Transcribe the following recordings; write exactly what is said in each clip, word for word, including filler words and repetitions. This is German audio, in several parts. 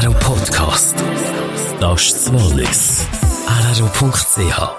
R R O Podcast. Das ist das Wallis. R R O Punkt C H.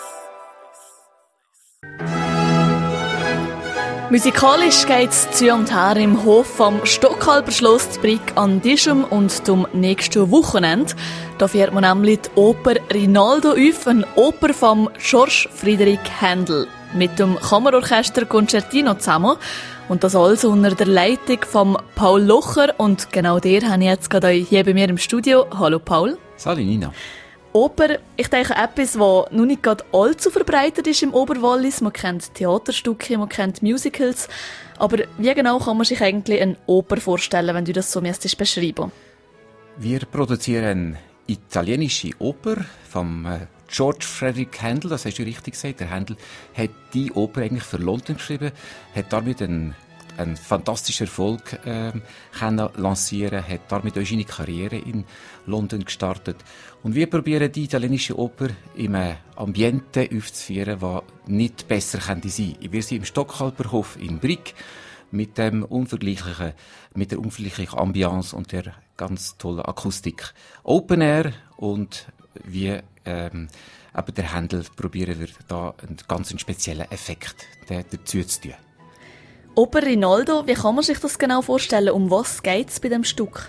Musikalisch geht's zu und her im Hof vom Stockhalber Schloss zu Brig an Dischum und zum nächsten Wochenende. Da fährt man nämlich die Oper Rinaldo auf, eine Oper von George Friedrich Händel. Mit dem Kammerorchester Concertino zusammen. Und das alles unter der Leitung von Paul Locher. Und genau der habe ich jetzt gerade hier bei mir im Studio. Hallo Paul. Salut Nina. Oper, ich denke, etwas, das noch nicht gerade allzu verbreitet ist im Oberwallis. Man kennt Theaterstücke, man kennt Musicals. Aber wie genau kann man sich eigentlich eine Oper vorstellen, wenn du das so müsstest beschreiben? Wir produzieren eine italienische Oper vom äh, George Friedrich Händel, das hast du richtig gesagt. Der Händel hat die Oper eigentlich für London geschrieben, hat damit einen, einen fantastischen Erfolg äh, können lancieren, hat damit auch seine Karriere in London gestartet. Und wir probieren die italienische Oper im äh, Ambiente aufzuführen, das nicht besser könnte sein. Wir sind im Stockhalberhof in Brig mit dem unvergleichlichen, mit der unvergleichlichen Ambiance und der ganz tollen Akustik. Open Air und wie ähm, aber der Händel probieren wir da einen ganz speziellen Effekt dazu zu tun. Oper Rinaldo, wie kann man sich das genau vorstellen? Um was geht es bei dem Stück?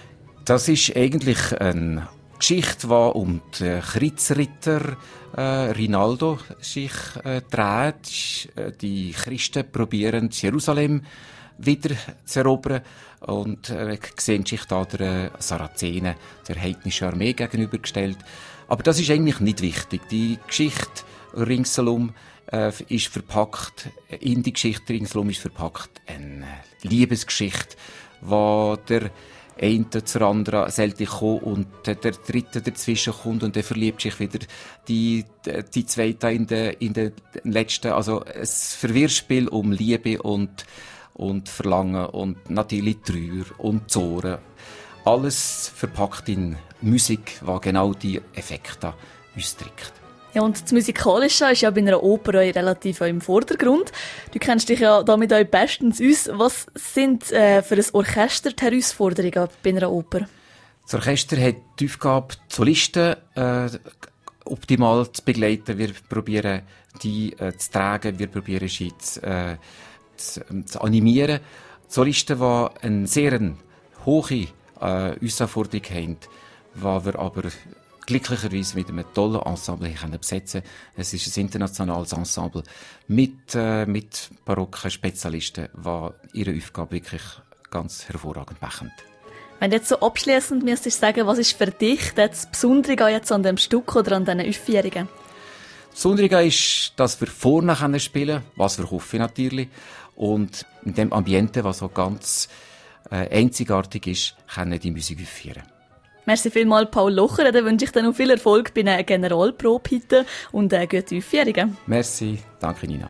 Das ist eigentlich eine Geschichte, die um den Kreuzritter äh, Rinaldo sich äh, dreht. Die Christen probieren Jerusalem wieder zu erobern und äh, sehen sich da der Sarazenen, der heidnischen Armee, gegenübergestellt. Aber das ist eigentlich nicht wichtig. Die Geschichte ringsherum äh, ist verpackt, in die Geschichte ringsherum ist verpackt eine Liebesgeschichte, wo der eine zur anderen selten kommt und der dritte dazwischen kommt und der verliebt sich wieder die, die zweite in den, in den letzten. Also ein Verwirrspiel um Liebe und und Verlangen und natürlich Trauer und Zorn. Alles verpackt in Musik, die genau diese Effekte ausdrückt. Ja, und das Musikalische ist ja bei einer Oper auch relativ im Vordergrund. Du kennst dich ja damit auch bestens aus. Was sind äh, für ein Orchester die Herausforderungen bei einer Oper? Das Orchester hat die Aufgabe, die Solisten äh, optimal zu begleiten. Wir probieren, die äh, zu tragen, wir probieren, sie zu, äh, zu, zu animieren. Die Solisten, die eine sehr hohe äh, Herausforderung haben, die wir aber glücklicherweise mit einem tollen Ensemble können besetzen. Es ist ein internationales Ensemble mit, äh, mit barocken Spezialisten, die ihre Aufgabe wirklich ganz hervorragend machen. Wenn du jetzt so abschliessend müsstest sagen, was ist für dich das Besondere jetzt an dem Stück oder an diesen Aufführungen? Das Besondere ist, dass wir vorne spielen können, was wir hoffen natürlich. Und in dem Ambiente, was so ganz äh, einzigartig ist, können die Musik aufführen. Merci vielmals, Paul Locher. Dann wünsche ich dir noch viel Erfolg bei einer Generalprobe heute und äh, gute Aufführungen. Merci, danke Nina.